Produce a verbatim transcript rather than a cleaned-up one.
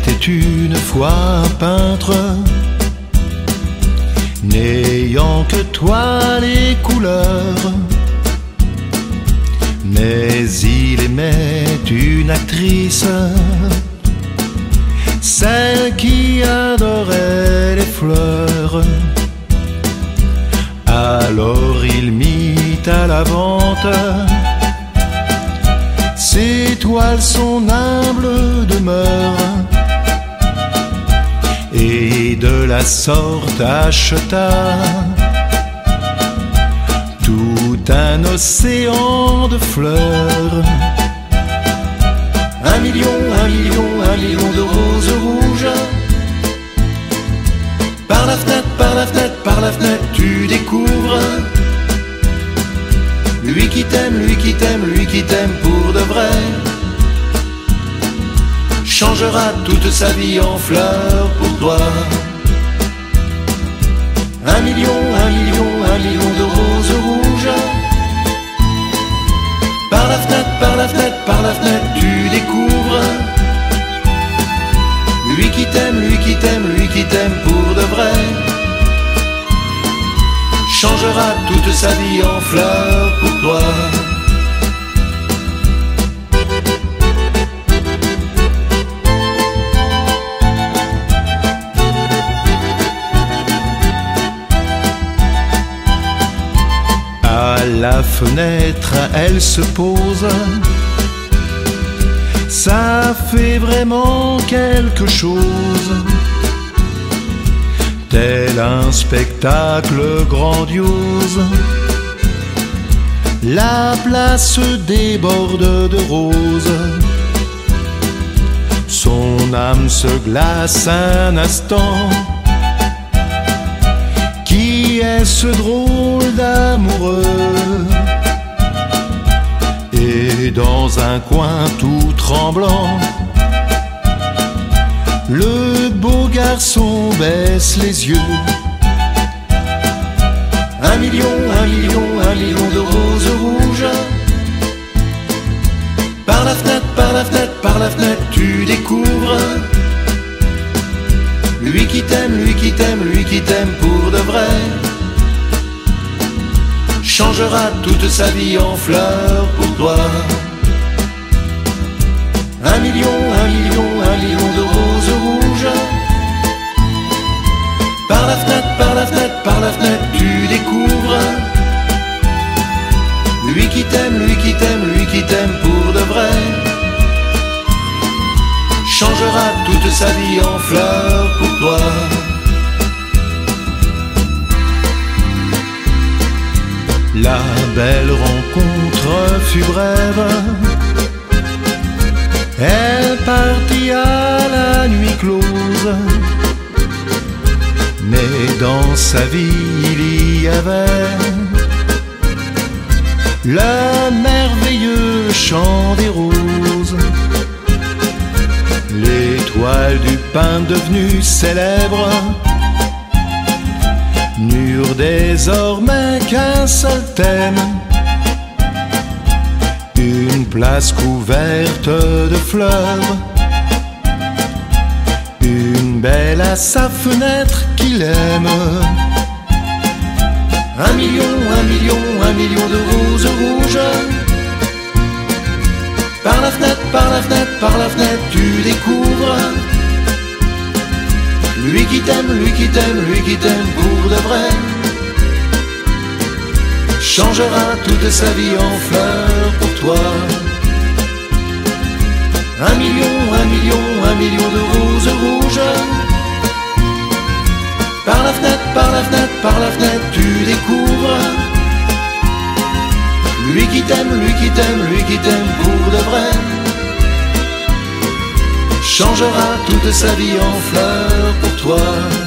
était une fois un peintre, n'ayant que toi les couleurs. Mais il aimait une actrice, celle qui adorait les fleurs. Alors il mit à la vente ses toiles, son humble demeure, et de la sorte acheta tout un océan de fleurs. Un million, un million, un million de roses rouges. Par la fenêtre, par la fenêtre, par la fenêtre, tu découvres lui qui t'aime, lui qui t'aime, lui qui t'aime pour de vrai. Changera toute sa vie en fleurs pour toi. Un million, un million, un million de roses rouges. Par la fenêtre, par la fenêtre, par la fenêtre, tu découvres lui qui t'aime, lui qui t'aime, lui qui t'aime pour de vrai. Changera toute sa vie en fleurs pour toi. À la fenêtre, elle se pose. Ça fait vraiment quelque chose, tel un spectacle grandiose. La place déborde de roses. Son âme se glace un instant. Qui est ce drôle d'amoureux? Et dans un coin tout tremblant, le beau garçon baisse les yeux. Un million, un million, un million de roses rouges. Par la fenêtre, par la fenêtre, par la fenêtre, tu découvres lui qui t'aime, lui qui t'aime, lui qui t'aime pour de vrai. Changera toute sa vie en fleurs pour toi. Un million, un million, un million de roses rouges. Par la fenêtre, par la fenêtre, par la fenêtre, tu découvres lui qui t'aime, lui qui t'aime, lui qui t'aime pour de vrai. Changera toute sa vie en fleurs pour toi. La belle rencontre fut brève. Elle partit à la nuit close. Mais dans sa vie il y avait le merveilleux chant des roses. L'étoile du pain devenue célèbre n'eurent désormais qu'un seul thème, une place couverte de fleurs, une belle à sa fenêtre qu'il aime. Un million, un million, un million de roses rouges. Par la fenêtre, par la fenêtre, par la fenêtre, tu découvres lui qui t'aime, lui qui t'aime, lui qui t'aime pour de vrai. Changera toute sa vie en fleurs pour toi. Un million, un million, un million de roses rouges. Par la fenêtre, par la fenêtre, par la fenêtre, tu découvres lui qui t'aime, lui qui t'aime, lui qui t'aime pour de vrai. Changera toute sa vie en fleurs pour toi.